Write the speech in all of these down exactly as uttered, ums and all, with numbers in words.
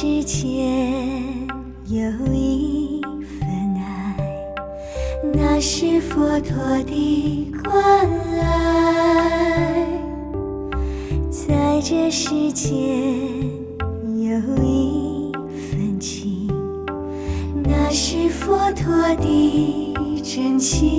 世间有一份爱，那是佛陀的关爱。在这世间有一份情，那是佛陀的真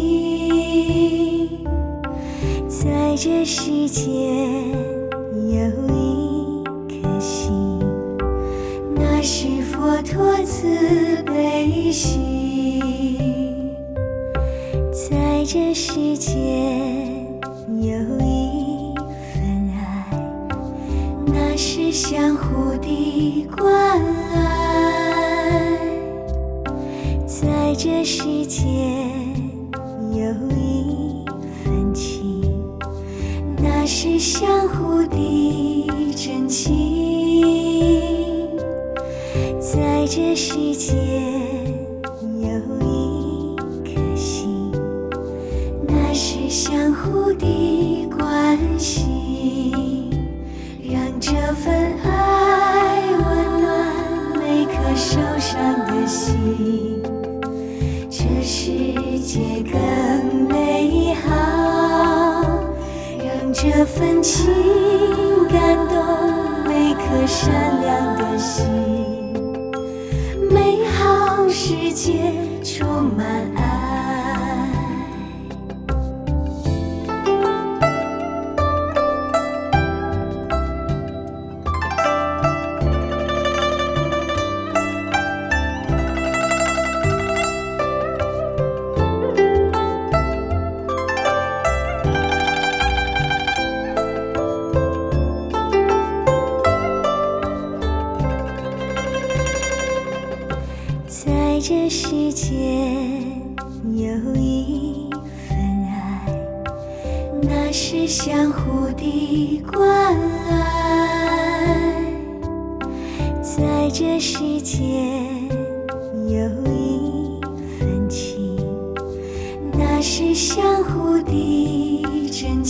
情。在这世间有一颗心，那是佛陀慈悲心。在这世间有一份爱，那是相互的关爱。在这世间有一份情，那是相互的真情。在这世间有一颗心，那是相互的关系，让这份爱温暖每颗受伤的心，这世界更美好。让这份情感动每颗善良的心，美好世界充满爱。在这世间有一份爱，那是相互的关爱。在这世间有一份情，那是相互的真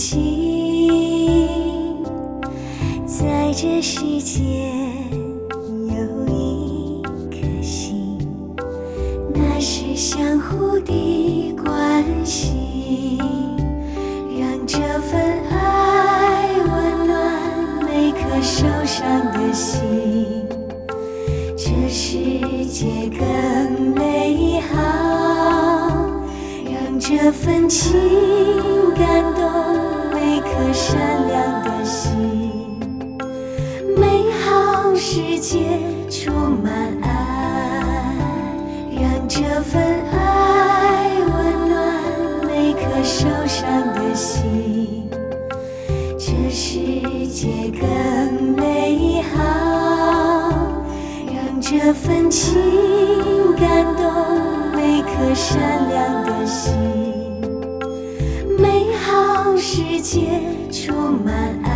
情。在这世间有一颗心，那是相互的关系，让这份爱温暖每颗受伤的心，这世界更美好。让这份情感动每颗善良的心，美好世界充满爱。让这份爱温暖每颗受伤的心，这世界更美好。让这份情感动每颗善良的心，美好世界充满爱。